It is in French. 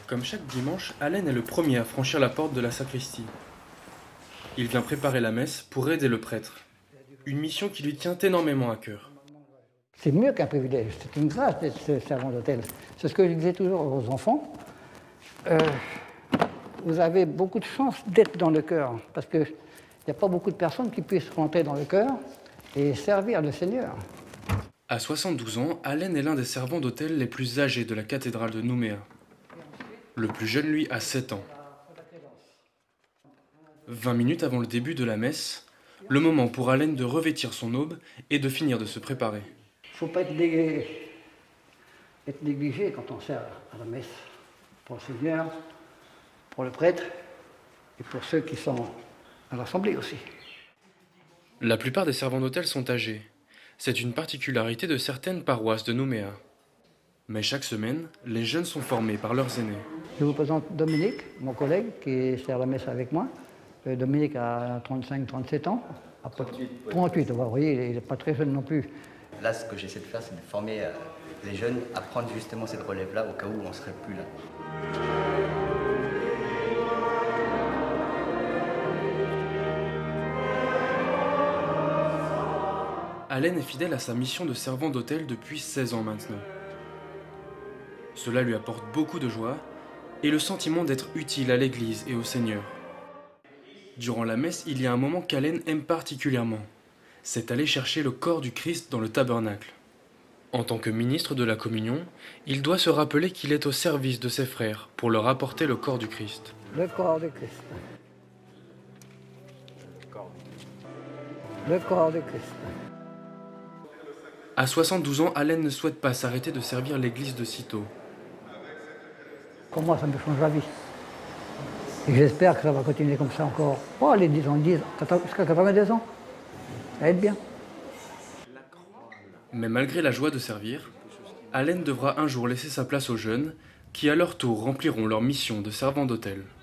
Comme chaque dimanche, Allen est le premier à franchir la porte de la sacristie. Il vient préparer la messe pour aider le prêtre. Une mission qui lui tient énormément à cœur. C'est mieux qu'un privilège, c'est une grâce d'être servant d'hôtel. C'est ce que je disais toujours aux enfants. Vous avez beaucoup de chance d'être dans le chœur, parce qu'il n'y a pas beaucoup de personnes qui puissent rentrer dans le chœur et servir le Seigneur. À 72 ans, Allen est l'un des servants d'hôtel les plus âgés de la cathédrale de Nouméa. Le plus jeune, lui, a 7 ans. 20 minutes avant le début de la messe, le moment pour Allen de revêtir son aube et de finir de se préparer. Il ne faut pas être négligé quand on sert à la messe, pour le Seigneur, pour le prêtre et pour ceux qui sont à l'assemblée aussi. La plupart des servants d'hôtel sont âgés. C'est une particularité de certaines paroisses de Nouméa. Mais chaque semaine, les jeunes sont formés par leurs aînés. Je vous présente Dominique, mon collègue, qui sert la messe avec moi. Dominique a 35-37 ans. 38, vous voyez, il n'est pas très jeune non plus. Là, ce que j'essaie de faire, c'est de former les jeunes à prendre justement cette relève-là au cas où on ne serait plus là. Allen est fidèle à sa mission de servant d'hôtel depuis 16 ans maintenant. Cela lui apporte beaucoup de joie et le sentiment d'être utile à l'Église et au Seigneur. Durant la messe, il y a un moment qu'Allen aime particulièrement. C'est aller chercher le corps du Christ dans le tabernacle. En tant que ministre de la communion, il doit se rappeler qu'il est au service de ses frères pour leur apporter le corps du Christ. Le corps du Christ. Le corps du Christ. À 72 ans, Allen ne souhaite pas s'arrêter de servir l'Église de sitôt. Pour moi, ça me change la vie. Et j'espère que ça va continuer comme ça encore. Oh, les 10 ans, jusqu'à 82 ans. Ça va être bien. Mais malgré la joie de servir, Allen devra un jour laisser sa place aux jeunes qui à leur tour rempliront leur mission de servant d'hôtel.